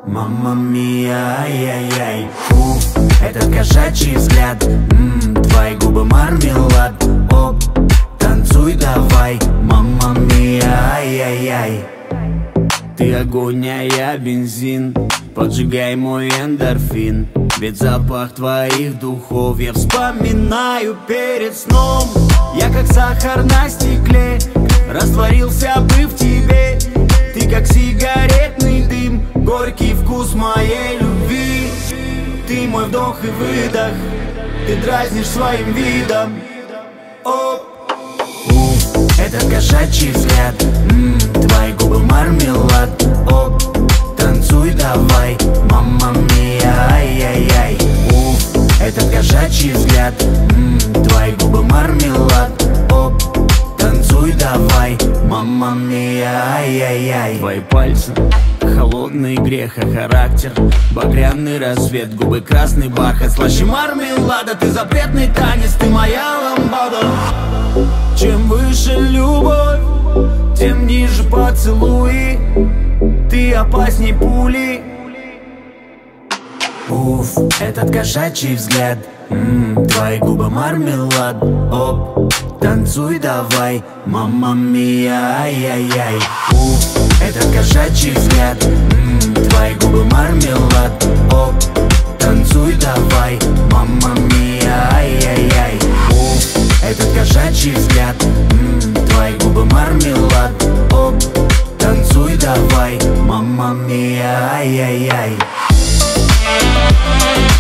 мамма мия, ай-яй-яй. Этот кошачий взгляд, твои губы мармелад. Оп, танцуй давай, мамма мия, ай-яй-яй. Ты огонь, а я бензин, поджигай мой эндорфин. Ведь запах твоих духов я вспоминаю перед сном. Я как сахар на стекле, растворился бы в тебе. Ты как сигаретный дым, горький вкус моей любви. Ты мой вдох и выдох, ты дразнишь своим видом. Оп. Этот кошачий взгляд, твои губы мармелад. Оп, танцуй давай, мамма мия, ай-яй-яй. Этот кошачий взгляд, твои губы мармелад. Оп, танцуй давай, мамма мия, ай-яй-яй. Твои пальцы, холодный грех, а характер багряный рассвет, губы красный бархат, слаще мармелада. Ты запретный танец, ты моя ламбада. Чем выше любовь, тем ниже поцелуи. Ты опасней пули. Этот кошачий взгляд, твои губы мармелад. Оп, танцуй давай, мамма мия, ай-яй-яй. Этот кошачий взгляд, твои губы мармелад. Оп, танцуй давай, мамма мия, ай-яй-яй. Этот кошачий взгляд, твои губы мармелад. Оп, танцуй давай, мамма мия, ай-яй-яй.